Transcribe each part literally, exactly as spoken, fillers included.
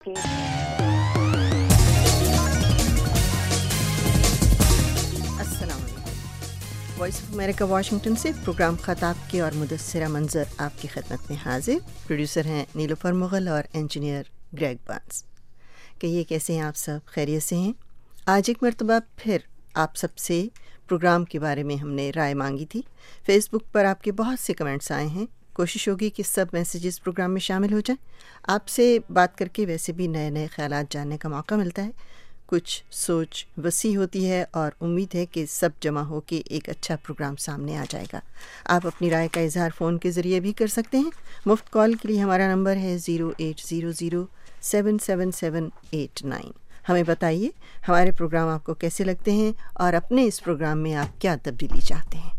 السلام علیکم. Voice of America Washington سے پروگرام خطاب کے اور مدثرہ منظر آپ کی خدمت میں حاضر. پروڈیوسر ہیں نیلوفر مغل اور انجینئر گریگ بارنز. کہیے کیسے ہیں آپ سب؟ خیریت سے ہیں؟ آج ایک مرتبہ پھر آپ سب سے پروگرام کے بارے میں ہم نے رائے مانگی تھی. فیس بک پر آپ کے بہت سے کمنٹس آئے ہیں. کوشش ہوگی کہ سب میسیجز پروگرام میں شامل ہو جائیں. آپ سے بات کر کے ویسے بھی نئے نئے خیالات جاننے کا موقع ملتا ہے. کچھ سوچ وسیع ہوتی ہے اور امید ہے کہ سب جمع ہو کے ایک اچھا پروگرام سامنے آ جائے گا. آپ اپنی رائے کا اظہار فون کے ذریعے بھی کر سکتے ہیں. مفت کال کے لیے ہمارا نمبر ہے zero eight zero zero seven seven seven eight nine. ہمیں بتائیے ہمارے پروگرام آپ کو کیسے لگتے ہیں اور اپنے اس پروگرام میں آپ کیا تبدیلی چاہتے ہیں.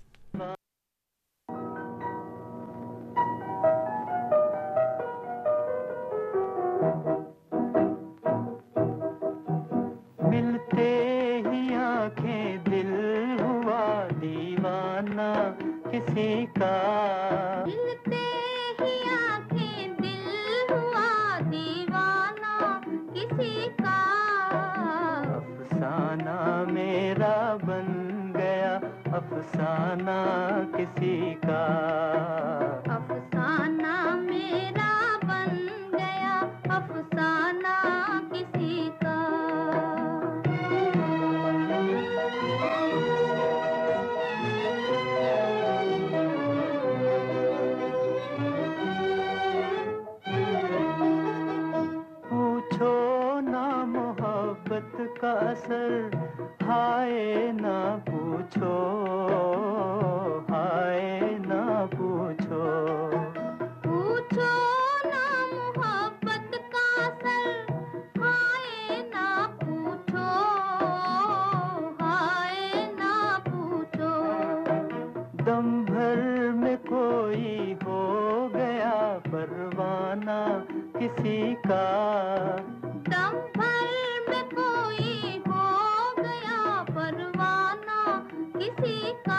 ملتے ہی آنکھیں دل ہوا دیوانہ کسی کا، ملتے ہی آنکھیں دل ہوا دیوانہ کسی کا. افسانہ میرا بن گیا افسانہ کسی کا، افسانہ میرا بن گیا افسانہ کسی کا. پوچھو نہ محبت کا اثر، ہائے نہ پوچھو، ہائے نہ پوچھو. پوچھو نہ محبت کا اثر، ہائے نہ پوچھو، ہائے نہ پوچھو. دم بھر میں کوئی ہو گیا پروانہ کسی کا، دم بھر میں کوئی ہو گیا پروانہ کسی کا.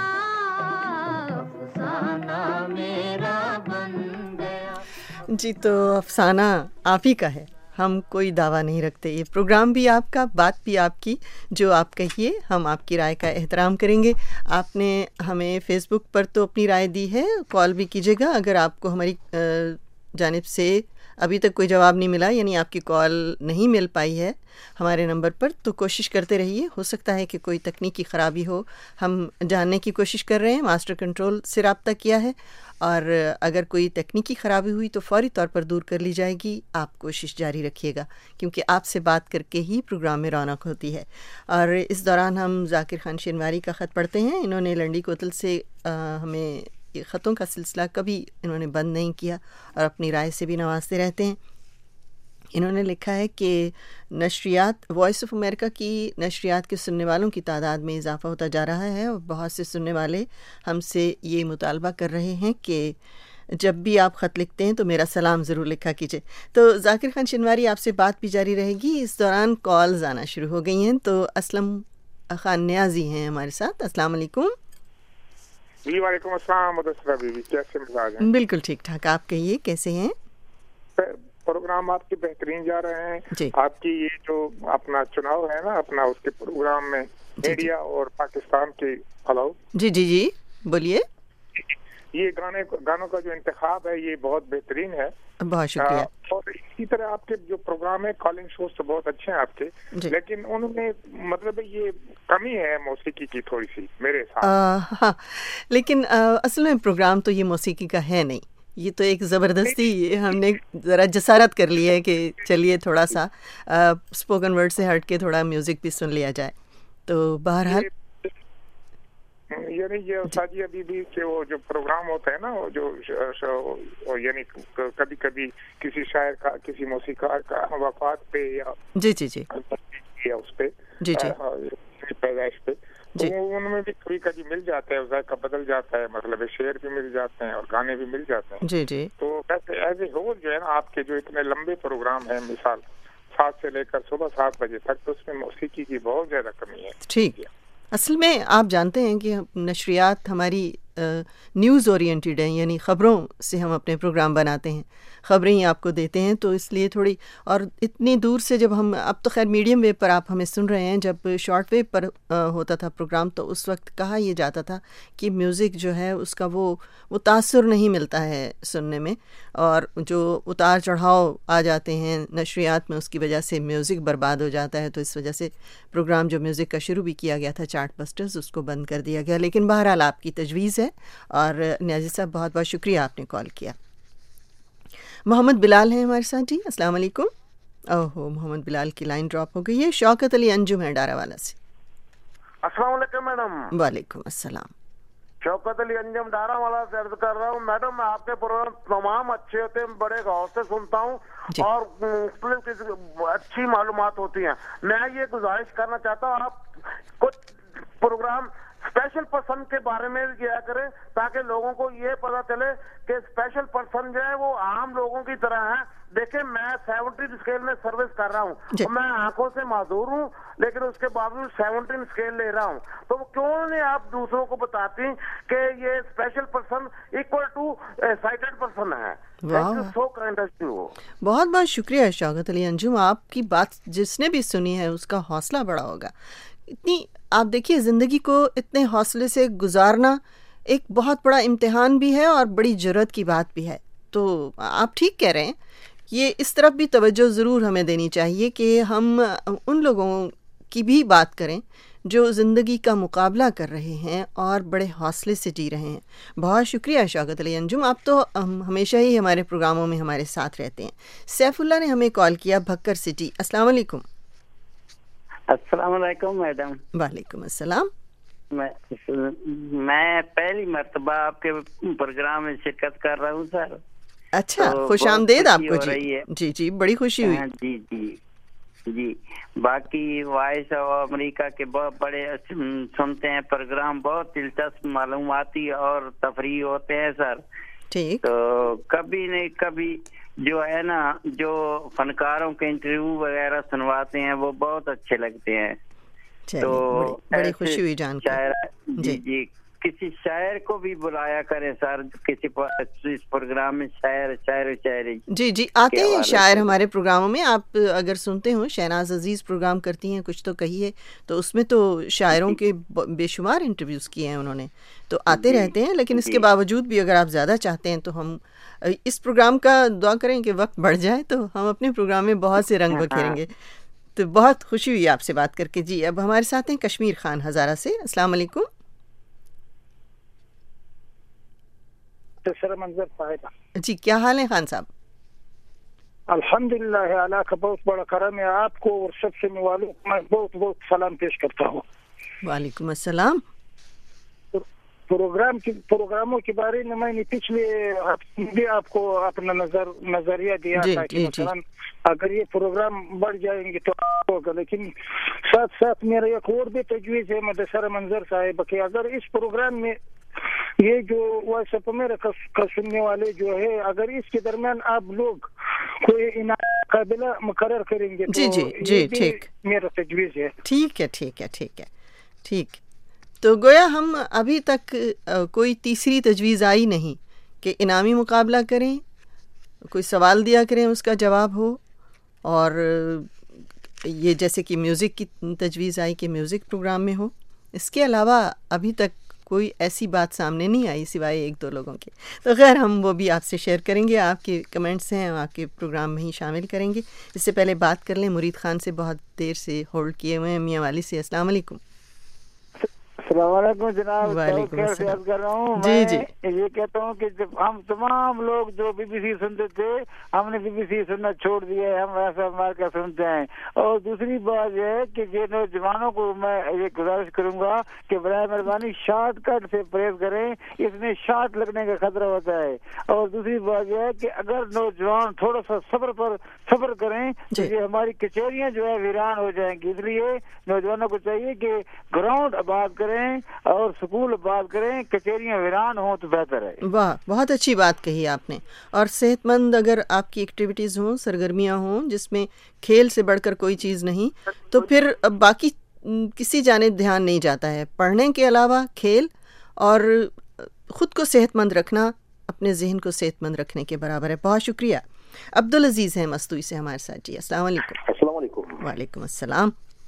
افسانہ میرا بن گیا. جی تو افسانہ آپ ہی کا ہے، ہم کوئی دعویٰ نہیں رکھتے. یہ پروگرام بھی آپ کا، بات بھی آپ کی. جو آپ کہیے ہم آپ کی رائے کا احترام کریں گے. آپ نے ہمیں فیس بک پر تو اپنی رائے دی ہے، کال بھی کیجیے گا. اگر آپ کو ہماری جانب سے ابھی تک کوئی جواب نہیں ملا، یعنی آپ کی کال نہیں مل پائی ہے ہمارے نمبر پر، تو کوشش کرتے رہیے. ہو سکتا ہے کہ کوئی تکنیکی خرابی ہو. ہم جاننے کی کوشش کر رہے ہیں، ماسٹر کنٹرول سے رابطہ کیا ہے، اور اگر کوئی تکنیکی خرابی ہوئی تو فوری طور پر دور کر لی جائے گی. آپ کوشش جاری رکھیے گا کیونکہ آپ سے بات کر کے ہی پروگرام میں رونق ہوتی ہے. اور اس دوران ہم ذاکر خان شنواری کا خط پڑھتے ہیں. انہوں نے لنڈی کوتل سے ہمیں خطوں کا سلسلہ کبھی انہوں نے بند نہیں کیا اور اپنی رائے سے بھی نوازتے رہتے ہیں. انہوں نے لکھا ہے کہ نشریات وائس آف امریکہ کی نشریات کے سننے والوں کی تعداد میں اضافہ ہوتا جا رہا ہے اور بہت سے سننے والے ہم سے یہ مطالبہ کر رہے ہیں کہ جب بھی آپ خط لکھتے ہیں تو میرا سلام ضرور لکھا کیجیے. تو ذاکر خان شنواری آپ سے بات بھی جاری رہے گی. اس دوران کالز آنا شروع ہو گئی ہیں. تو اسلم خان نیازی ہیں ہمارے ساتھ. السلام علیکم. جی وعلیکم السلام. مدثرہ بیوی کیسے مزاج ہیں؟ بالکل ٹھیک ٹھاک. آپ کہیے کیسے ہیں؟ پروگرام آپ کے بہترین جا رہے ہیں. جی. آپ کی یہ جو اپنا چناؤ ہے نا اپنا، اس کے پروگرام میں انڈیا اور پاکستان کے ہلو جی جی جی بولیے. یہ گانے گانوں کا جو انتخاب ہے یہ بہت بہترین ہے. بہت شکریہ. اور اسی طرح آپ کے جو پروگرام ہے کالنگ شوز تو بہت اچھے ہیں آپ کے، لیکن ان میں مطلب یہ کمی ہے موسیقی کی تھوڑی سی میرے حساب. ہاں لیکن اصل میں پروگرام تو یہ موسیقی کا ہے نہیں. یہ تو ایک زبردستی ہم نے ذرا جسارت کر لی ہے کہ چلیے تھوڑا سا اسپوکن ورڈ سے ہٹ کے تھوڑا میوزک بھی سن لیا جائے. تو بہرحال یعنی یہ ساجی ابھی بھی کہ وہ جو پروگرام ہوتا ہے نا وہ جو یعنی کبھی کبھی کسی شاعر کا کسی موسیقار کا وفات پہ یا جی جی جی یا اس پہ جی جی پیدائش پہ ان میں بھی کبھی کبھی مل جاتا ہے، ذائقہ بدل جاتا ہے، مطلب شعر بھی مل جاتے ہیں اور گانے بھی مل جاتے ہیں. جی جی. تو ویسے ایز اے ہول جو ہے نا آپ کے جو اتنے لمبے پروگرام ہیں، مثال سات سے لے کر صبح سات بجے تک، تو اس میں موسیقی کی بہت زیادہ کمی ہے. ٹھیک. اصل میں آپ جانتے ہیں کہ نشریات ہماری نیوز اورینٹیڈ ہیں، یعنی خبروں سے ہم اپنے پروگرام بناتے ہیں، خبریں ہی آپ کو دیتے ہیں، تو اس لیے تھوڑی، اور اتنی دور سے جب ہم، اب تو خیر میڈیم ویو پر آپ ہمیں سن رہے ہیں، جب شارٹ ویو پر ہوتا تھا پروگرام تو اس وقت کہا یہ جاتا تھا کہ میوزک جو ہے اس کا وہ وہ تاثر نہیں ملتا ہے سننے میں، اور جو اتار چڑھاؤ آ جاتے ہیں نشریات میں اس کی وجہ سے میوزک برباد ہو جاتا ہے، تو اس وجہ سے پروگرام جو میوزک کا شروع بھی کیا گیا تھا چارٹ بسٹرز اس کو بند کر دیا گیا، لیکن بہرحال آپ کی تجویز ہے، اور نیازی صاحب بہت بہت شکریہ آپ نے کال کیا۔ محمد بلال ہیں ہمارے ساتھ، جی السلام علیکم۔ اوہو محمد بلال کی لائن ڈراپ ہو گئی ہے۔ شوکت علی انجم ہے ڈارا والا سے۔ السلام علیکم میڈم۔ وعلیکم السلام۔ شوکت علی انجم ڈارا والا سے عرض کر رہا ہوں میڈم، میں آپ کے پروگرام تمام اچھے ہوتے ہیں، بڑے غور سے سنتا ہوں اور مختلف اچھی معلومات ہوتی ہیں۔ میں یہ گزارش کرنا چاہتا ہوں آپ کچھ پروگرام اسپیشل پرسن کے بارے میں کیا کریں تاکہ لوگوں کو یہ پتا چلے کہ اسپیشل پرسن جو ہے وہ عام لوگوں کی طرح ہیں۔ دیکھیں میں سیونٹین اسکیل میں سروس کر رہا ہوں، میں آنکھوں سے معذور ہوں لیکن اس کے باوجود سیونٹین اسکیل لے رہا ہوں، تو کیوں نہیں آپ دوسروں کو بتاتی کہ یہ special person equal to sighted person ہے؟ So kind of you. بہت بہت شکریہ شوکت علی انجم، آپ کی بات جس نے بھی سنی ہے اس کا حوصلہ بڑا ہوگا۔ اتنی آپ دیکھیے زندگی کو اتنے حوصلے سے گزارنا ایک بہت بڑا امتحان بھی ہے اور بڑی جرأت کی بات بھی ہے، تو آپ ٹھیک کہہ رہے ہیں، یہ اس طرف بھی توجہ ضرور ہمیں دینی چاہیے کہ ہم ان لوگوں کی بھی بات کریں جو زندگی کا مقابلہ کر رہے ہیں اور بڑے حوصلے سے جی رہے ہیں۔ بہت شکریہ شوکت علی انجم، آپ تو ہمیشہ ہی ہمارے پروگراموں میں ہمارے ساتھ رہتے ہیں۔ سیف اللہ نے ہمیں کال کیا بھکر سٹی۔ السلام علیکم۔ السلام علیکم میڈم۔ وعلیکم السلام۔ میں میں پہلی مرتبہ آپ کے پروگرام میں شرکت کر رہا ہوں سر۔ اچھا، خوش آمدید آپ کو۔ جی جی جی بڑی خوشی ہوئی۔ جی جی جی باقی وائس آف امریکہ کے بہت بڑے سنتے ہیں پروگرام، بہت دلچسپ معلوماتی اور تفریح ہوتے ہیں سر۔ ٹھیک، تو کبھی نہیں کبھی جو ہے نا جو فنکاروں کے انٹرویو وغیرہ سنواتے ہیں وہ بہت اچھے لگتے ہیں۔ تو بڑی خوشی ہوئی جان کر۔ جی جی کسی شاعر کو بھی بلایا کریں سر، کسی اس پروگرام میں شاعر شاعر و شاعری۔ جی جی آتے ہیں شاعر ہمارے پروگراموں میں، آپ اگر سنتے ہوں شہناز عزیز پروگرام کرتی ہیں کچھ تو کہیے، تو اس میں تو شاعروں کے بے شمار انٹرویوز کیے ہیں انہوں نے، تو آتے رہتے ہیں۔ لیکن اس کے باوجود بھی اگر آپ زیادہ چاہتے ہیں تو ہم اس پروگرام کا دعا کریں کہ وقت بڑھ جائے تو ہم اپنے پروگرام میں بہت سے رنگ بکھیریں گے۔ تو بہت خوشی ہوئی آپ سے بات کر کے۔ جی اب ہمارے ساتھ ہیں کشمیر خان ہزارہ سے۔ السلام علیکم۔ منظر صاحب جی کیا حال ہے خان صاحب؟ الحمدللہ، اللہ کا بہت بڑا کرم ہے، آپ کو اور سب سے والوں کو میں بہت بہت سلام پیش کرتا ہوں۔ وعلیکم السلام۔ پروگرام کی پروگراموں کے بارے میں میں نے پچھلے بھی آپ کو اپنا نظر نظریہ دیا تھا کہ مثلا اگر یہ پروگرام بڑھ جائیں گے تو ہوگا، لیکن ساتھ ساتھ میرا ایک اور بھی تجویز ہے مدثر منظر صاحب کہ اگر اس پروگرام میں یہ جو وائس آف امریکہ کا سننے والے جو ہے اگر اس کے درمیان آپ لوگ کوئی انعام قابلہ مقرر کریں گے جی جی جی ٹھیک، میرا تجویز ہے۔ ٹھیک ہے ٹھیک ہے ٹھیک ہے ٹھیک۔ تو گویا ہم ابھی تک کوئی تیسری تجویز آئی نہیں کہ انعامی مقابلہ کریں، کوئی سوال دیا کریں اس کا جواب ہو، اور یہ جیسے کہ میوزک کی تجویز آئی کہ میوزک پروگرام میں ہو۔ اس کے علاوہ ابھی تک کوئی ایسی بات سامنے نہیں آئی سوائے ایک دو لوگوں کے، تو خیر ہم وہ بھی آپ سے شیئر کریں گے، آپ کے کمنٹس ہیں ہم آپ کے پروگرام میں ہی شامل کریں گے۔ اس سے پہلے بات کر لیں مرید خان سے، بہت دیر سے ہولڈ کیے ہوئے ہیں میاں والی سے۔ السلام علیکم۔ السلام علیکم جناب، وعلیکم السلام۔ کر رہا ہوں جی جی میں یہ کہتا ہوں کہ جب ہم تمام لوگ جو بی بی سی سنتے تھے ہم نے بی بی سی سننا چھوڑ دیا ہے، ہم ویسا مار کا سنتے ہیں۔ اور دوسری بات یہ ہے کہ یہ نوجوانوں کو میں یہ گزارش کروں گا کہ برائے مہربانی شارٹ کٹ سے پرہیز کریں، اس میں شارٹ لگنے کا خطرہ ہوتا ہے۔ اور دوسری بات یہ ہے کہ اگر نوجوان تھوڑا سا صبر پر صبر کریں تو یہ ہماری کچہریاں جو ہے ویران ہو جائیں گی، اس لیے نوجوانوں کو چاہیے کہ گراؤنڈ آباد کریں اور سکول بات کریں، کچہریاں ویران ہوں تو بہتر ہے۔ واہ بہت اچھی بات کہی آپ نے۔ اور صحت مند اگر آپ کی ایکٹیویٹیز ہوں، سرگرمیاں ہوں جس میں کھیل سے بڑھ کر کوئی چیز نہیں، تو پھر باقی کسی جانب دھیان نہیں جاتا ہے۔ پڑھنے کے علاوہ کھیل اور ख़ुद को सेहतमंद रखना अपने जहन को सेहतमंद रखने के बराबर है। बहुत शुक्रिया। अब्दुल अजीज़ हैं मस्तूई से हमारे साथ। जी अस्सलाम वालेकुम। अस्सलाम वालेकुम। वालेकुम अस्सलाम।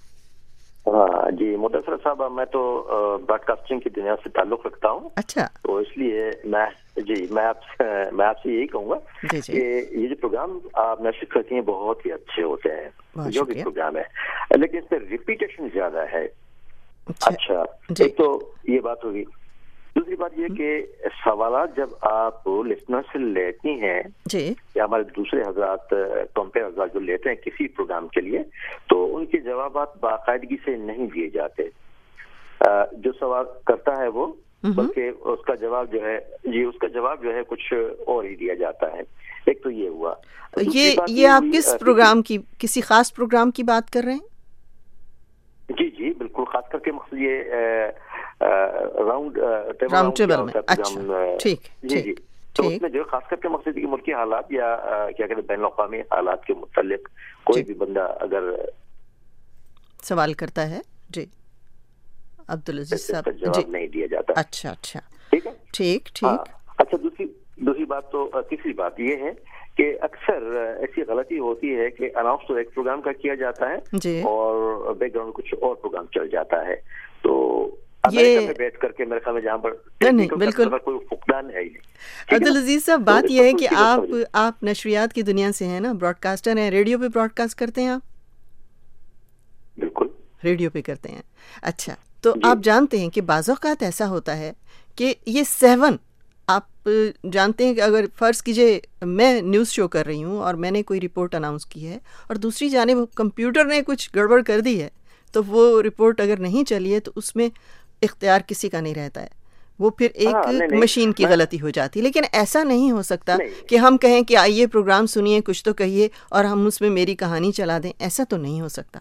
हाँ जी मुदस्सर साहब, मैं तो ब्रॉडकास्टिंग की दुनिया से ताल्लुक़ रखता हूँ। अच्छा। तो इसलिए मैं जी मैं आपसे मैं आपसे यही कहूँगा कि ये जो प्रोग्राम आप नशर करती हैं बहुत ही अच्छे होते हैं, जो भी प्रोग्राम है, लेकिन इस पर रिपीटेशन ज्यादा है। अच्छा, अच्छा एक तो ये बात होगी। दूसरी बात ये कि सवालात जब आप लिसनर से लेती हैं जी, या हमारे दूसरे हजरात कंपेयर हजरात जो लेते हैं किसी प्रोग्राम के लिए, तो उनके जवाबात बाकायदगी से नहीं दिए जाते। जो सवाल करता है वो, बल्कि उसका जवाब जो है जी उसका जवाब जो है कुछ और ही दिया जाता है। एक तो ये हुआ। तो ये ये आप किस प्रोग्राम की, किसी खास प्रोग्राम की बात कर रहे हैं? जी जी बिल्कुल, खास करके मकसद ये राउंड राउंड टेबल में। अच्छा ठीक जी जी तो उसमें जो खास करके मकसद की मुल्की हालात या क्या कहते हैं बैन अवी हालात के मुतालिक कोई भी बंदा अगर सवाल करता है जी अब्दुल अजीज साहब जवाब नहीं दिया जाता। अच्छा अच्छा ठीक है ठीक ठीक। अच्छा दूसरी दूसरी बात तो तीसरी बात ये है कि अक्सर ऐसी गलती होती है कि अनाउंस तो एक प्रोग्राम का किया जाता है जी, और बैकग्राउंड कुछ और प्रोग्राम चल जाता है। तो ये में बैठ करके मेरे ख्याल में जहाँ पर नहीं बिल्कुल कोई फुकदान है ही नहीं। अब्दुल अजीज साहब बात यह है कि आप आप नशरियात की दुनिया से हैं ना, ब्रॉडकास्टर हैं, रेडियो पे ब्रॉडकास्ट करते हैं आप? बिल्कुल रेडियो पे करते हैं। अच्छा तो आप जानते हैं कि बाज़ औक़ात ऐसा होता है कि ये सेवन आप जानते हैं कि अगर फ़र्ज़ कीजिए मैं न्यूज़ शो कर रही हूँ और मैंने कोई रिपोर्ट अनाउंस की है और दूसरी जानिब कंप्यूटर ने कुछ गड़बड़ कर दी है, तो वो रिपोर्ट अगर नहीं चली है तो उसमें इख्तियार किसी का नहीं रहता है, वो फिर एक हाँ, नहीं, नहीं, मशीन की गलती हो जाती है। लेकिन ऐसा नहीं हो सकता कि हम कहें कि आइए प्रोग्राम सुनिए, कुछ तो कहिए और हम उसमें मेरी कहानी चला दें, ऐसा तो नहीं हो सकता।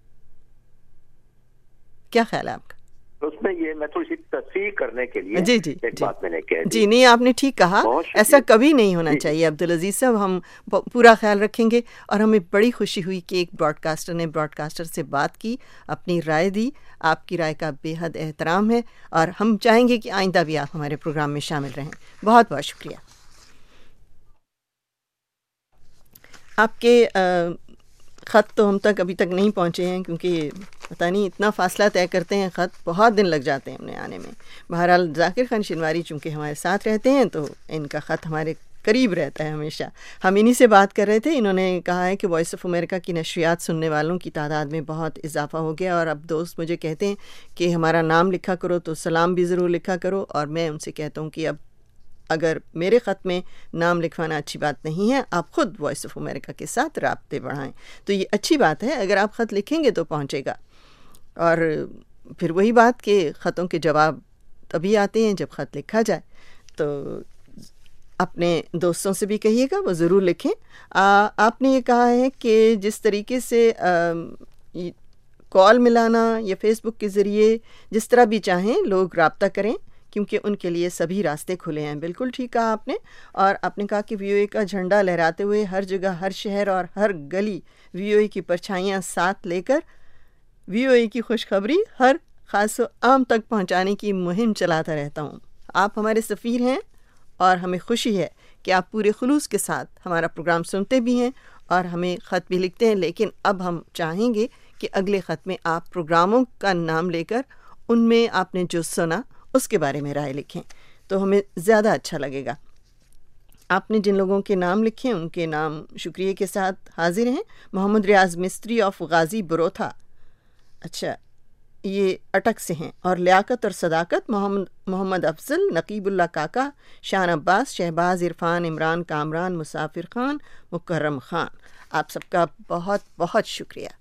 क्या ख्याल है आपका? उसमें ये मैं थोड़ी सी तस्वीर करने के लिए जी जी एक जी, बात मैंने कह दी। जी नहीं आपने ठीक कहा, ऐसा कभी नहीं होना चाहिए अब्दुल अजीज साहब, हम पूरा ख्याल रखेंगे। और हमें बड़ी खुशी हुई कि एक ब्रॉडकास्टर ने ब्रॉडकास्टर से बात की, अपनी राय दी, आपकी राय का बेहद एहतराम है और हम चाहेंगे कि आइंदा भी आप हमारे प्रोग्राम में शामिल रहें। बहुत बहुत शुक्रिया। आपके आ, ख़त तो हम तक अभी तक नहीं पहुँचे हैं क्योंकि पता नहीं इतना फ़ासला तय करते हैं, ख़त बहुत दिन लग जाते हैं उन्हें आने में। बहरहाल ज़ाकिर खान शिनवारी चूँकि हमारे साथ रहते हैं तो इनका ख़त हमारे करीब रहता है हमेशा। हम इन्हीं से बात कर रहे थे, इन्होंने कहा है कि वॉइस ऑफ अमेरिका की नशरियात सुनने वालों की तादाद में बहुत इजाफ़ा हो गया और अब दोस्त मुझे कहते हैं कि हमारा नाम लिखा करो तो सलाम भी ज़रूर लिखा करो, और मैं उनसे कहता हूँ कि अब अगर मेरे ख़त में नाम लिखवाना अच्छी बात नहीं है, आप ख़ुद वॉइस ऑफ अमेरिका के साथ राब्ते बढ़ाएं तो ये अच्छी बात है। अगर आप ख़त लिखेंगे तो पहुँचेगा। और फिर वही बात कि ख़तों के जवाब तभी आते हैं जब ख़त लिखा जाए। तो अपने दोस्तों से भी कहिएगा वो ज़रूर लिखें। आ, आपने ये कहा है कि जिस तरीके से कॉल मिलाना या फेसबुक के ज़रिए जिस तरह भी चाहें लोग रब्ता करें क्योंकि उनके लिए सभी रास्ते खुले हैं। बिल्कुल ठीक कहा आपने। और आपने कहा कि वीओए का झंडा लहराते हुए हर जगह, हर शहर और हर गली वीओए की परछाइयाँ साथ लेकर वीओए की खुशखबरी हर ख़ास आम तक पहुंचाने की मुहिम चलाता रहता हूं। आप हमारे सफ़ीर हैं और हमें खुशी है कि आप पूरे खुलूस के साथ हमारा प्रोग्राम सुनते भी हैं और हमें ख़त भी लिखते हैं। लेकिन अब हम चाहेंगे कि अगले ख़त में आप प्रोग्रामों का नाम लेकर उनमें आपने जो सुना उसके बारे में राय लिखें तो हमें ज़्यादा अच्छा लगेगा। आपने जिन लोगों के नाम लिखे उनके नाम शुक्रिया के साथ हाजिर हैं। मोहम्मद रियाज मिस्त्री ऑफ गाजी बरोथा, अच्छा ये अटक से हैं, और लियाकत और सदाकत मोहम्मद मोहम्मद अफजल, नकीबुल्ला काका, शान अब्बास, शहबाज इरफान, इमरान कामरान, मुसाफिर खान, मुकर्रम खान, आप सबका बहुत बहुत शुक्रिया।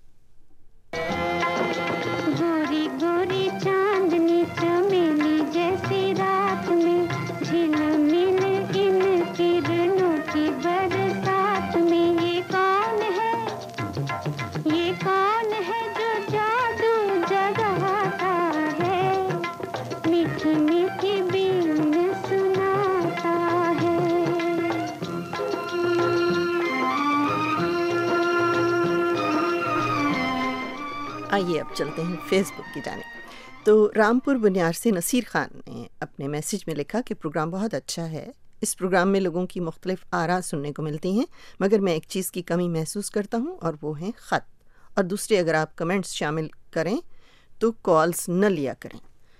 गोरी गोरी चांदनी चमेली जैसी रात में झिलमिल इन किरणों की बरसात में ये कौन है, ये कौन है जो जादू जगाता है, मीठी मीठी बीन सुनाता है। आइए अब चलते हैं फेसबुक की जानिब। تو رامپور بنیار سے نصیر خان نے اپنے میسیج میں لکھا کہ پروگرام بہت اچھا ہے، اس پروگرام میں لوگوں کی مختلف آراء سننے کو ملتی ہیں، مگر میں ایک چیز کی کمی محسوس کرتا ہوں اور وہ ہیں خط، اور دوسرے اگر آپ کمنٹس شامل کریں تو کالز نہ لیا کریں۔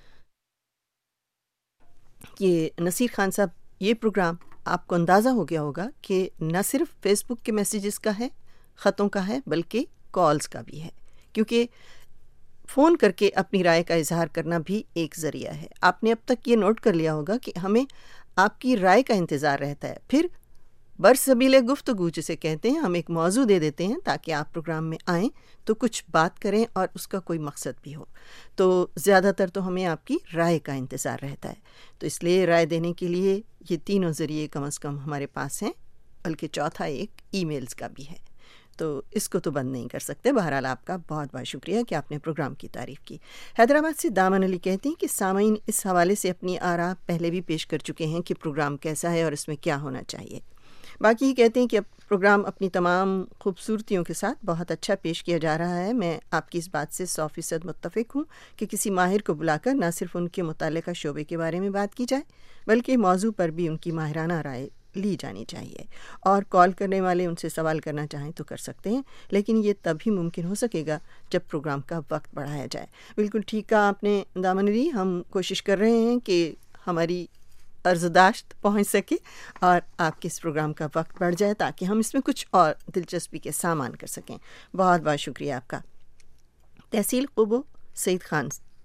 یہ نصیر خان صاحب، یہ پروگرام آپ کو اندازہ ہو گیا ہوگا کہ نہ صرف فیس بک کے میسیجز کا ہے، خطوں کا ہے، بلکہ کالز کا بھی ہے، کیونکہ فون کر کے اپنی رائے کا اظہار کرنا بھی ایک ذریعہ ہے۔ آپ نے اب تک یہ نوٹ کر لیا ہوگا کہ ہمیں آپ کی رائے کا انتظار رہتا ہے، پھر برسبیل گفتگو جسے کہتے ہیں، ہم ایک موضوع دے دیتے ہیں تاکہ آپ پروگرام میں آئیں تو کچھ بات کریں اور اس کا کوئی مقصد بھی ہو، تو زیادہ تر تو ہمیں آپ کی رائے کا انتظار رہتا ہے۔ تو اس لیے رائے دینے کے لیے یہ تینوں ذریعے کم از کم ہمارے پاس ہیں، بلکہ چوتھا ایک ای میلز کا بھی ہے، تو اس کو تو بند نہیں کر سکتے۔ بہرحال آپ کا بہت بہت شکریہ کہ آپ نے پروگرام کی تعریف کی۔ حیدرآباد سے دامن علی کہتے ہیں کہ سامعین اس حوالے سے اپنی آراء پہلے بھی پیش کر چکے ہیں کہ پروگرام کیسا ہے اور اس میں کیا ہونا چاہیے۔ باقی یہ کہتے ہیں کہ اب پروگرام اپنی تمام خوبصورتیوں کے ساتھ بہت اچھا پیش کیا جا رہا ہے۔ میں آپ کی اس بات سے سو فیصد متفق ہوں کہ کسی ماہر کو بلا کر نہ صرف ان کے متعلقہ شعبے کے بارے میں بات کی جائے، بلکہ موضوع پر بھی ان کی ماہرانہ رائے لی جانی چاہیے، اور کال کرنے والے ان سے سوال کرنا چاہیں تو کر سکتے ہیں، لیکن یہ تب ہی ممکن ہو سکے گا جب پروگرام کا وقت بڑھایا جائے۔ بالکل ٹھیک کہا آپ نے دامن علی، ہم کوشش کر رہے ہیں کہ ہماری عرضداشت پہنچ سکے اور آپ کے اس پروگرام کا وقت بڑھ جائے تاکہ ہم اس میں کچھ اور دلچسپی کے سامان کر سکیں۔ بہت بہت شکریہ آپ کا۔ تحصیل قبو سعید خان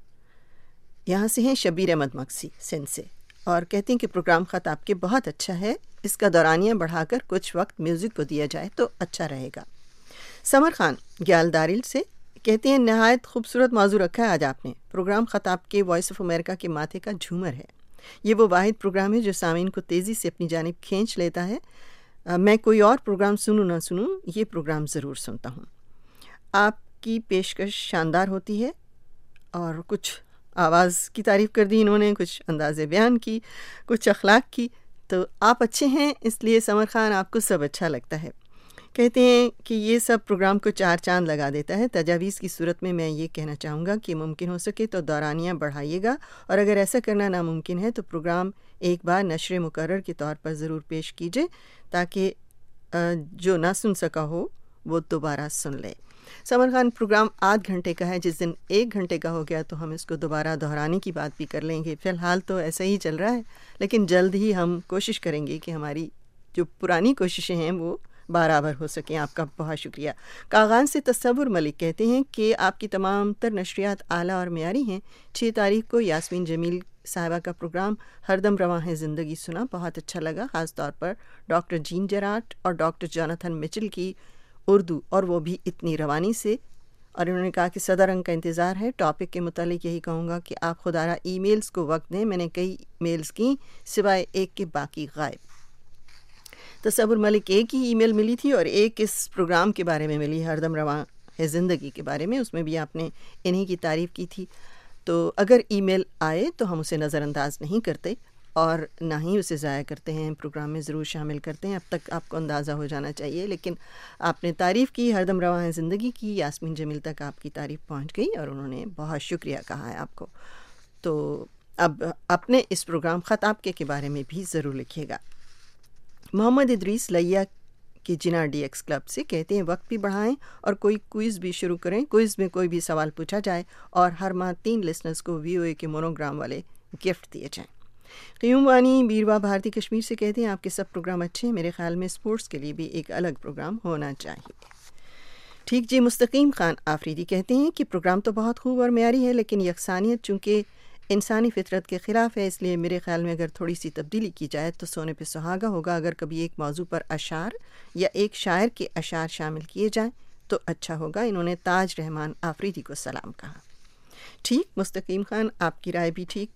یہاں سے ہیں شبیر احمد مکسی سندھ سے، اور کہتے ہیں کہ پروگرام خط آپ کے بہت اچھا ہے، اس کا دورانیہ بڑھا کر کچھ وقت میوزک کو دیا جائے تو اچھا رہے گا۔ سمر خان گیال دارل سے کہتے ہیں نہایت خوبصورت موضوع رکھا ہے آج آپ نے، پروگرام خط آپ کے وائس آف امریکہ کے ماتھے کا جھومر ہے، یہ وہ واحد پروگرام ہے جو سامعین کو تیزی سے اپنی جانب کھینچ لیتا ہے۔ میں کوئی اور پروگرام سنوں نہ سنوں، یہ پروگرام ضرور سنتا ہوں۔ آپ کی پیشکش شاندار ہوتی ہے، اور کچھ آواز کی تعریف کر دی انہوں نے، کچھ انداز بیان کی، کچھ اخلاق کی، تو آپ اچھے ہیں، اس لیے سمر خان آپ کو سب اچھا لگتا ہے۔ کہتے ہیں کہ یہ سب پروگرام کو چار چاند لگا دیتا ہے۔ تجاویز کی صورت میں میں یہ کہنا چاہوں گا کہ ممکن ہو سکے تو دورانیہ بڑھائیے گا، اور اگر ایسا کرنا ناممکن ہے تو پروگرام ایک بار نشر مکرر کے طور پر ضرور پیش کیجیے تاکہ جو نہ سن سکا ہو وہ دوبارہ سن لے۔ سمر خان پروگرام آدھ گھنٹے کا ہے، جس دن ایک گھنٹے کا ہو گیا تو ہم اس کو دوبارہ دہرانے کی بات بھی کر لیں گے، فی الحال تو ایسا ہی چل رہا ہے، لیکن جلد ہی ہم کوشش کریں گے کہ ہماری جو پرانی کوششیں ہیں وہ برابر ہو سکیں۔ آپ کا بہت شکریہ۔ کاغان سے تصور ملک کہتے ہیں کہ آپ کی تمام تر نشریات اعلیٰ اور معیاری ہیں۔ چھ تاریخ کو یاسمین جمیل صاحبہ کا پروگرام ہر دم رواں ہے زندگی سنا، بہت اچھا لگا، خاص طور پر ڈاکٹر جین جراٹ اور ڈاکٹر جوناتھن مچل کی اردو، اور وہ بھی اتنی روانی سے۔ اور انہوں نے کہا کہ صدر رنگ کا انتظار ہے۔ ٹاپک کے متعلق یہی کہوں گا کہ آپ خدا را ای میلز کو وقت دیں، میں نے کئی میلز کی سوائے ایک کے باقی غائب۔ تصور ملک ایک ہی ای میل ملی تھی اور ایک اس پروگرام کے بارے میں ملی، ہر دم رواں ہے زندگی کے بارے میں، اس میں بھی آپ نے انہی کی تعریف کی تھی۔ تو اگر ای میل آئے تو ہم اسے نظر انداز نہیں کرتے اور نہ ہی اسے ضائع کرتے ہیں، پروگرام میں ضرور شامل کرتے ہیں۔ اب تک آپ کو اندازہ ہو جانا چاہیے، لیکن آپ نے تعریف کی، ہر دم رواں ہے زندگی کی، یاسمین جمیل تک آپ کی تعریف پہنچ گئی اور انہوں نے بہت شکریہ کہا ہے آپ کو۔ تو اب اپنے اس پروگرام خط آپ کے کے بارے میں بھی ضرور لکھیے گا۔ محمد ادریس لیا کے جنا ڈی ایکس کلب سے کہتے ہیں وقت بھی بڑھائیں اور کوئی کوئز بھی شروع کریں، کوئز میں کوئی بھی سوال پوچھا جائے اور ہر ماہ تین لسنرز کو وی او اے کے مونوگرام والے گفٹ دیے جائیں۔ قیوم وانی بیروا بھارتی کشمیر سے کہتے ہیں آپ کے سب پروگرام اچھے ہیں، میرے خیال میں اسپورٹس کے لیے بھی ایک الگ پروگرام ہونا چاہیے۔ ٹھیک جی۔ مستقیم خان آفریدی کہتے ہیں کہ پروگرام تو بہت خوب اور معیاری ہے، لیکن یکسانیت چونکہ انسانی فطرت کے خلاف ہے، اس لیے میرے خیال میں اگر تھوڑی سی تبدیلی کی جائے تو سونے پہ سہاگا ہوگا۔ اگر کبھی ایک موضوع پر اشعار یا ایک شاعر کے اشعار شامل کیے جائیں تو اچھا ہوگا۔ انہوں نے تاج رحمان آفریدی کو سلام کہا۔ ٹھیک مستقیم خان، آپ کی رائے بھی ٹھیک۔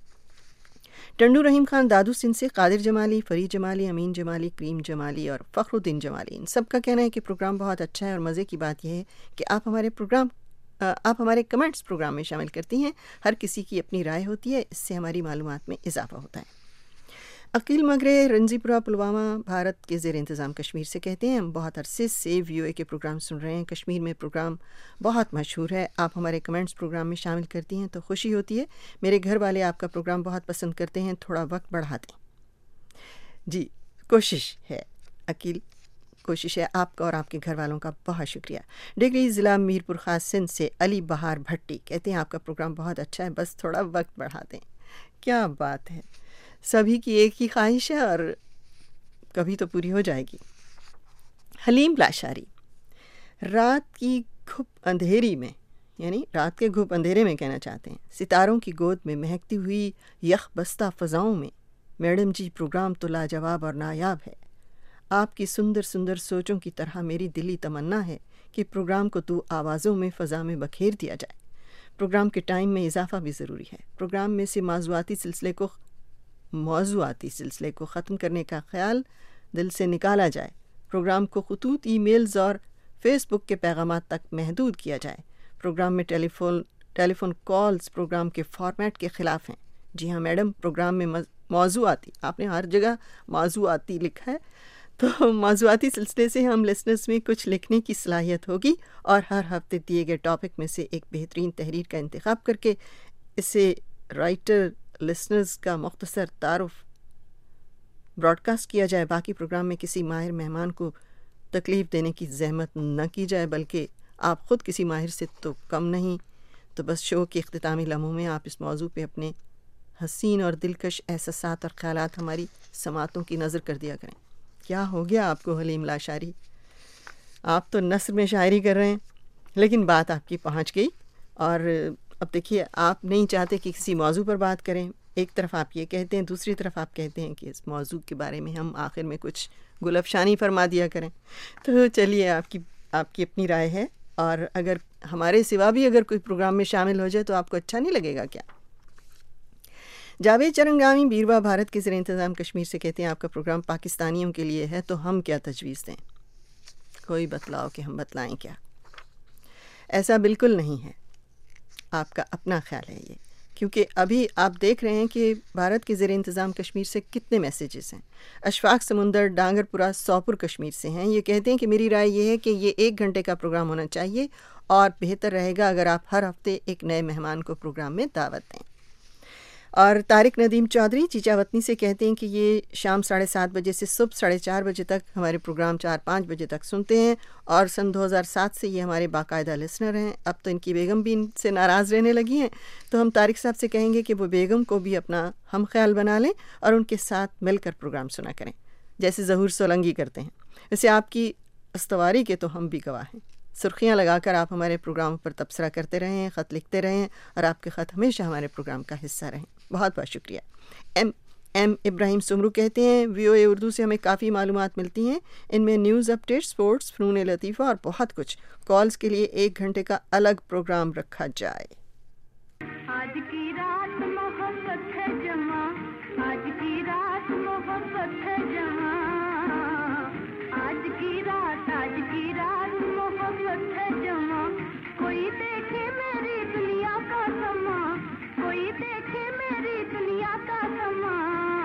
ٹنڈو رحیم خان دادو سندھ سے قادر جمالی، فرید جمالی، امین جمالی، کریم جمالی اور فخر الدین جمالی، ان سب کا کہنا ہے کہ پروگرام بہت اچھا ہے، اور مزے کی بات یہ ہے کہ آپ ہمارے پروگرام آپ ہمارے کمنٹس پروگرام میں شامل کرتی ہیں، ہر کسی کی اپنی رائے ہوتی ہے، اس سے ہماری معلومات میں اضافہ ہوتا ہے۔ عقیل مگرے رنزیپورہ پلوامہ بھارت کے زیر انتظام کشمیر سے کہتے ہیں ہم بہت عرصے سے وی او اے کے پروگرام سن رہے ہیں. کشمیر میں پروگرام بہت مشہور ہے. آپ ہمارے کمنٹس پروگرام میں شامل کرتی ہیں تو خوشی ہوتی ہے. میرے گھر والے آپ کا پروگرام بہت پسند کرتے ہیں, تھوڑا وقت بڑھا دیں. جی کوشش ہے عقیل, کوشش ہے آپ کا اور آپ کے گھر والوں کا. بہت شکریہ. ڈگری ضلع میرپور خاص سندھ سے علی بہار بھٹی کہتے ہیں آپ کا پروگرام بہت اچھا ہے, بس تھوڑا وقت بڑھا دیں. کیا بات ہے, سبھی کی ایک ہی خواہش ہے اور کبھی تو پوری ہو جائے گی. حلیم لاشاری, رات کی گھپ اندھیری میں, یعنی رات کے گھپ اندھیرے میں کہنا چاہتے ہیں, ستاروں کی گود میں مہکتی ہوئی یخ بستہ فضاؤں میں میڈم جی پروگرام تو لاجواب اور نایاب ہے. آپ کی سندر سندر سوچوں کی طرح میری دلی تمنا ہے کہ پروگرام کو تو آوازوں میں فضا میں بکھیر دیا جائے. پروگرام کے ٹائم میں اضافہ بھی ضروری ہے. پروگرام میں سے موضوعاتی سلسلے کو موضوعاتی سلسلے کو ختم کرنے کا خیال دل سے نکالا جائے. پروگرام کو خطوط, ای میلز اور فیس بک کے پیغامات تک محدود کیا جائے. پروگرام میں telephone telephone calls programme کے فارمیٹ کے خلاف ہیں. جی ہاں میڈم, پروگرام میں موضوعاتی, آپ نے ہر جگہ موضوعاتی لکھا ہے, تو موضوعاتی سلسلے سے ہم لسنرز میں کچھ لکھنے کی صلاحیت ہوگی اور ہر ہفتے دیے گئے ٹاپک میں سے ایک بہترین تحریر کا انتخاب کر کے اسے رائٹر لسنرز کا مختصر تعارف براڈ کاسٹ کیا جائے. باقی پروگرام میں کسی ماہر مہمان کو تکلیف دینے کی زحمت نہ کی جائے, بلکہ آپ خود کسی ماہر سے تو کم نہیں. تو بس شو کے اختتامی لمحوں میں آپ اس موضوع پہ اپنے حسین اور دلکش احساسات اور خیالات ہماری سماعتوں کی نظر کر دیا کریں. کیا ہو گیا آپ کو حلیم لاشاری, آپ تو نثر میں شاعری کر رہے ہیں, لیکن بات آپ کی پہنچ گئی. اور اب دیکھیے, آپ نہیں چاہتے کہ کسی موضوع پر بات کریں, ایک طرف آپ یہ کہتے ہیں, دوسری طرف آپ کہتے ہیں کہ اس موضوع کے بارے میں ہم آخر میں کچھ گل افشانی فرما دیا کریں. تو چلیے, آپ کی آپ کی اپنی رائے ہے, اور اگر ہمارے سوا بھی اگر کوئی پروگرام میں شامل ہو جائے تو آپ کو اچھا نہیں لگے گا کیا؟ جاوید چرنگامی بیروا بھارت کے زیر انتظام کشمیر سے کہتے ہیں آپ کا پروگرام پاکستانیوں کے لیے ہے, تو ہم کیا تجویز دیں؟ کوئی بتلاؤ کہ ہم بتلائیں کیا. ایسا بالکل نہیں ہے, آپ کا اپنا خیال ہے یہ, کیونکہ ابھی آپ دیکھ رہے ہیں کہ بھارت کے زیر انتظام کشمیر سے کتنے میسیجز ہیں. اشفاق سمندر ڈانگر پورہ سوپور کشمیر سے ہیں. یہ کہتے ہیں کہ میری رائے یہ ہے کہ یہ ایک گھنٹے کا پروگرام ہونا چاہیے, اور بہتر رہے گا اگر آپ ہر ہفتے ایک نئے مہمان کو پروگرام میں دعوت دیں. اور طارق ندیم چودھری چیچا وطنی سے کہتے ہیں کہ یہ شام ساڑھے سات بجے سے صبح ساڑھے چار بجے تک ہمارے پروگرام چار پانچ بجے تک سنتے ہیں, اور سن دو ہزار سات سے یہ ہمارے باقاعدہ لسنر ہیں. اب تو ان کی بیگم بھی ان سے ناراض رہنے لگی ہیں, تو ہم طارق صاحب سے کہیں گے کہ وہ بیگم کو بھی اپنا ہم خیال بنا لیں اور ان کے ساتھ مل کر پروگرام سنا کریں, جیسے ظہور سولنگی کرتے ہیں. ویسے آپ کی استواری کے تو ہم بھی گواہ ہیں. سرخیاں لگا کر آپ ہمارے پروگرام پر تبصرہ کرتے رہیں, خط لکھتے رہیں, اور آپ کے خط ہمیشہ ہمارے پروگرام کا حصہ رہیں. بہت بہت شکریہ. ایم ایم ابراہیم سمرو کہتے ہیں وی او اے اردو سے ہمیں کافی معلومات ملتی ہیں, ان میں نیوز اپڈیٹ, سپورٹس, فنون لطیفہ اور بہت کچھ. کالز کے لیے ایک گھنٹے کا الگ پروگرام رکھا جائے. آج کی رات محبت ہے جمع, آج کی رات محبت ہے جمع, آج کی رات آج کی رات محبت ہے جمع. کوئی دیکھے میری دنیا کا سما, کوئی دیکھے میری دنیا کا سما,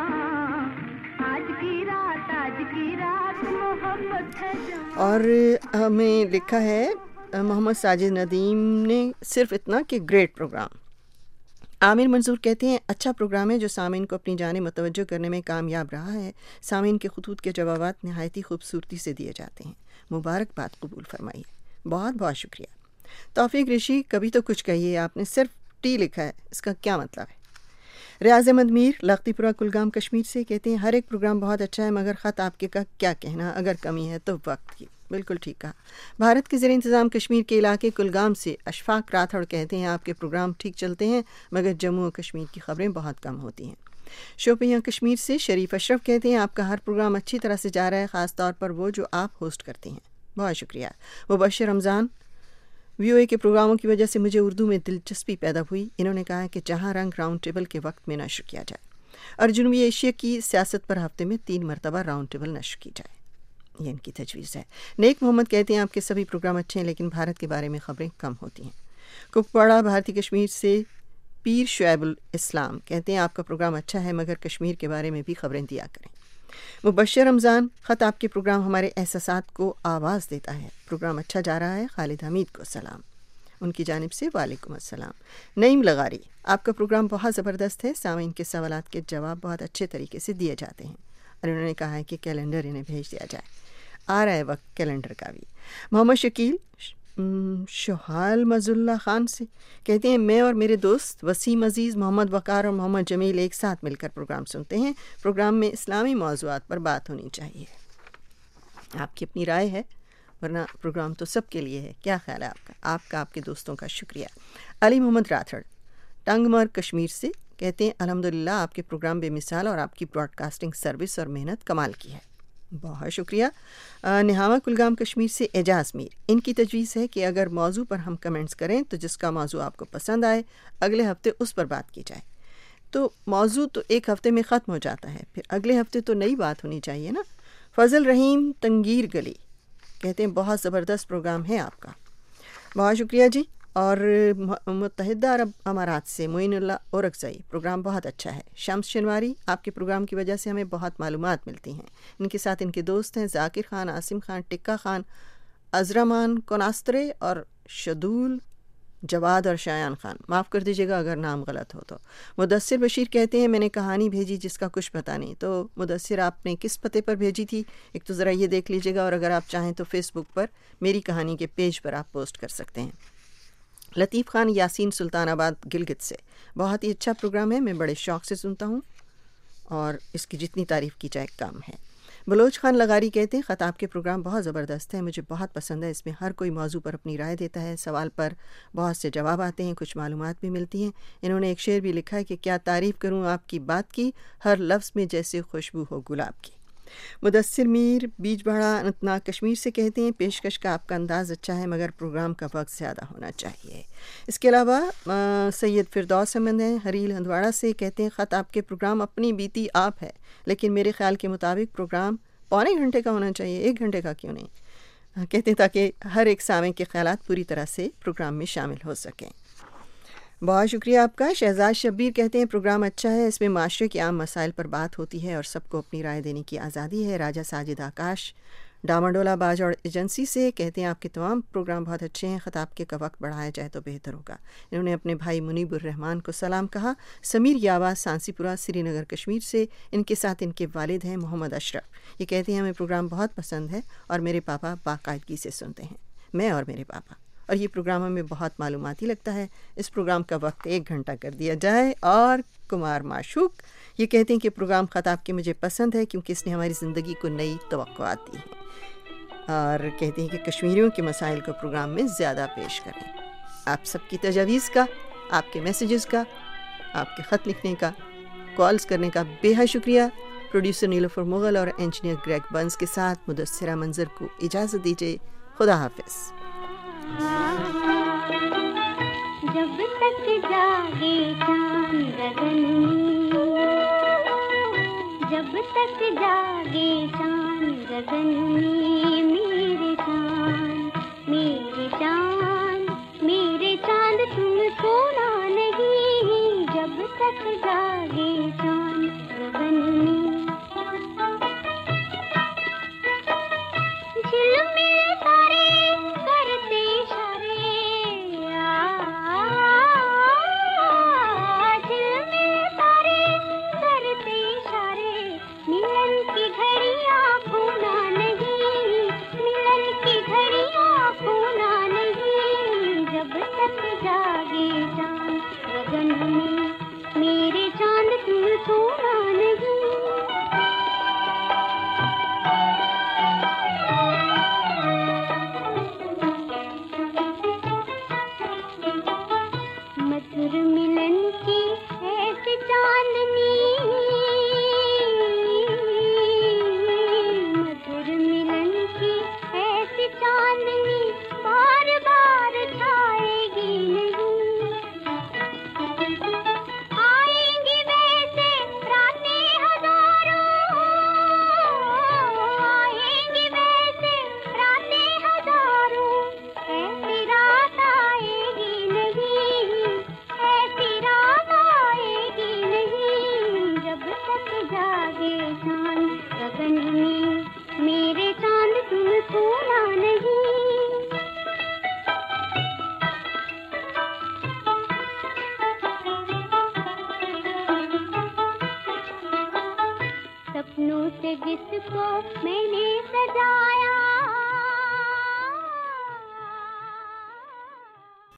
آج کی رات آج کی رات محبت ہے جمع. اور ہمیں لکھا ہے محمد ساجد ندیم نے صرف اتنا کہ گریٹ پروگرام. عامر منظور کہتے ہیں اچھا پروگرام ہے جو سامعین کو اپنی جانب متوجہ کرنے میں کامیاب رہا ہے. سامعین کے خطوط کے جوابات نہایت ہی خوبصورتی سے دیے جاتے ہیں. مبارکباد قبول فرمائیے. بہت بہت شکریہ. توفیق رشی, کبھی تو کچھ کہیے, آپ نے صرف ٹی لکھا ہے, اس کا کیا مطلب ہے؟ ریاض احمد میر لختی پورہ کلگام کشمیر سے کہتے ہیں ہر ایک پروگرام بہت اچھا ہے, مگر خط آپ کے کا کیا کہنا, اگر کمی ہے تو وقت کی. بالکل ٹھیک کہا. بھارت کے زیر انتظام کشمیر کے علاقے کلگام سے اشفاق راتھڑ کہتے ہیں آپ کے پروگرام ٹھیک چلتے ہیں, مگر جموں و کشمیر کی خبریں بہت کم ہوتی ہیں. شوپیاں کشمیر سے شریف اشرف کہتے ہیں آپ کا ہر پروگرام اچھی طرح سے جا رہا ہے, خاص طور پر وہ جو آپ ہوسٹ کرتے ہیں. بہت شکریہ. مبشر رمضان وی او اے کے پروگراموں کی وجہ سے مجھے اردو میں دلچسپی پیدا ہوئی. انہوں نے کہا کہ جہاں رنگ راؤنڈ ٹیبل کے وقت میں نشر کیا جائے, اور جنوبی ایشیا کی سیاست پر ہفتے میں تین مرتبہ راؤنڈ ٹیبل نشر کی جائے. یہ ان کی تجویز ہے. نیک محمد کہتے ہیں آپ کے سبھی پروگرام اچھے ہیں, لیکن بھارت کے بارے میں خبریں کم ہوتی ہیں. کپواڑہ بھارتی کشمیر سے पीर शुएबुल इस्लाम कहते हैं आपका प्रोग्राम अच्छा है मगर कश्मीर के बारे में भी खबरें दिया करें। मुबश्शिर रमज़ान ख़त आपके प्रोग्राम हमारे एहसासात को आवाज़ देता है, प्रोग्राम अच्छा जा रहा है, खालिद हमीद को सलाम। उनकी जानिब से वालेकुम अस्सलाम। नईम लगारी आपका प्रोग्राम बहुत ज़बरदस्त है, सामीन के सवालात के जवाब बहुत अच्छे तरीके से दिए जाते हैं और उन्होंने कहा है कि कैलेंडर इन्हें भेज दिया जाए, आ रहा है वक्त कैलेंडर का भी। मोहम्मद शकील शोहाल मजुल्ला ख़ान से कहते हैं मैं और मेरे दोस्त वसीम अज़ीज़, मोहम्मद वक़ार और मोहम्मद जमील एक साथ मिलकर प्रोग्राम सुनते हैं। प्रोग्राम में इस्लामी मौज़ूआत पर बात होनी चाहिए। आपकी अपनी राय है, वरना प्रोग्राम तो सबके लिए है। क्या ख्याल है आपका? आपका आपके दोस्तों का शुक्रिया। अली मोहम्मद राठड़ टंगमर कश्मीर से कहते हैं अल्हम्दुलिल्लाह आपके प्रोग्राम बेमिसाल और आपकी ब्रॉडकास्टिंग सर्विस और मेहनत कमाल की है। बहुत शुक्रिया। निहामा कुलगाम कश्मीर से एजाज मीर, इनकी तजवीज़ है कि अगर मौजू पर हम कमेंट्स करें तो जिसका मौजू आपको पसंद आए अगले हफ्ते उस पर बात की जाए। तो मौजू तो एक हफ्ते में ख़त्म हो जाता है, फिर अगले हफ्ते तो नई बात होनी चाहिए ना। फजल रहीम तंगीर गली कहते हैं बहुत ज़बरदस्त प्रोग्राम है आपका, बहुत शुक्रिया जी। और मुत्तहिदा अरब अमारात से मोइनुल्लाह औरकज़ई प्रोग्राम बहुत अच्छा है। शम्स शनवारी आपके प्रोग्राम की वजह से हमें बहुत मालूमात मिलती हैं। इनके साथ इनके दोस्त हैं ज़ाकिर ख़ान, आसिम ख़ान, टिक्का ख़ान, अज़रामान कोनास्त्रे और शदूल जवाद और शायान ख़ान। माफ़ कर दीजिएगा अगर नाम गलत हो तो। मुदस्सिर बशीर कहते हैं मैंने कहानी भेजी जिसका कुछ पता नहीं। तो मुदस्सिर आपने किस पते पर भेजी थी एक तो ज़रा ये देख लीजिएगा, और अगर आप चाहें तो फेसबुक पर मेरी कहानी के पेज पर आप पोस्ट कर सकते हैं। लतीफ़ ख़ान यासीन सुल्तानाबाद गिलगित से बहुत ही अच्छा प्रोग्राम है, मैं बड़े शौक़ से सुनता हूँ और इसकी जितनी तारीफ़ की जाए कम है। बलोच खान लगारी कहते हैं ख़त आपके प्रोग्राम बहुत ज़बरदस्त है, मुझे बहुत पसंद है। इसमें हर कोई मौजू पर अपनी राय देता है, सवाल पर बहुत से जवाब आते हैं, कुछ मालूमात भी मिलती हैं। इन्होंने एक शेर भी लिखा है कि क्या तारीफ़ करूँ आपकी बात की, हर लफ्ज़ में जैसे खुशबू हो गुलाब की। मुदस्सिर मीर बीजबाड़ा अनंतनाग कश्मीर से कहते हैं पेशकश का आपका अंदाज़ अच्छा है मगर प्रोग्राम का वक्त ज़्यादा होना चाहिए। इसके अलावा सैयद फिरदौस अहमद हैं हरील हंदवाड़ा से कहते हैं ख़त आपके प्रोग्राम अपनी बीती आप है, लेकिन मेरे ख़्याल के मुताबिक प्रोग्राम पौने घंटे का होना चाहिए, एक घंटे का क्यों नहीं, कहते हैं ताकि हर एक सामे के ख़यालात पूरी तरह से प्रोग्राम में शामिल हो सकें। बहुत शुक्रिया आपका। शहजाद शब्बीर कहते हैं प्रोग्राम अच्छा है, इसमें माशरे के आम मसाइल पर बात होती है और सबको अपनी राय देने की आज़ादी है। राजा साजिद आकाश डामाडोला बाज और एजेंसी से कहते हैं आपके तमाम प्रोग्राम बहुत अच्छे हैं, ख़त आपके का वक्त बढ़ाया जाए तो बेहतर होगा। इन्होंने अपने भाई मुनीबुर रहमान को सलाम कहा। समीर यावा सांसीपुरा श्रीनगर कश्मीर से, इनके साथ इनके वालिद हैं मोहम्मद अशरफ। ये कहते हैं हमें प्रोग्राम बहुत पसंद है और मेरे पापा बाकायदगी से सुनते हैं, मैं और मेरे पापा, और ये प्रोग्राम हमें बहुत मालूमाती लगता है। इस प्रोग्राम का वक्त एक घंटा कर दिया जाए। और कुमार माशूक ये कहते हैं कि प्रोग्राम ख़त आपके मुझे पसंद है क्योंकि इसने हमारी ज़िंदगी को नई तवक्कुआत दी है, और कहते हैं कि कश्मीरियों के मसाइल को प्रोग्राम में ज़्यादा पेश करें। आप सबकी तजावीज़ का, आपके मैसेजेस का, आपके ख़त लिखने का, कॉल्स करने का बेहद शुक्रिया। प्रोड्यूसर नीलोफर मुग़ल और इंजीनियर ग्रेग बंस के साथ मुदस्सिरा मंजर को इजाज़त दीजिए। खुदा हाफ़िज़। जब तक जागे चांद गगन में, जब तक जागे चांद गगन में, मेरे चांद मेरे चांद मेरे चांद तुम सोना नहीं, जब तक जागे चांद गगन में। झिलमिल तारे करते इशारे, झिलमिल तारे करते इशारे, मिलन की घड़ियां खोना नहीं, मिलन की घड़ियां खोना नहीं। से जिसको मैंने सजाया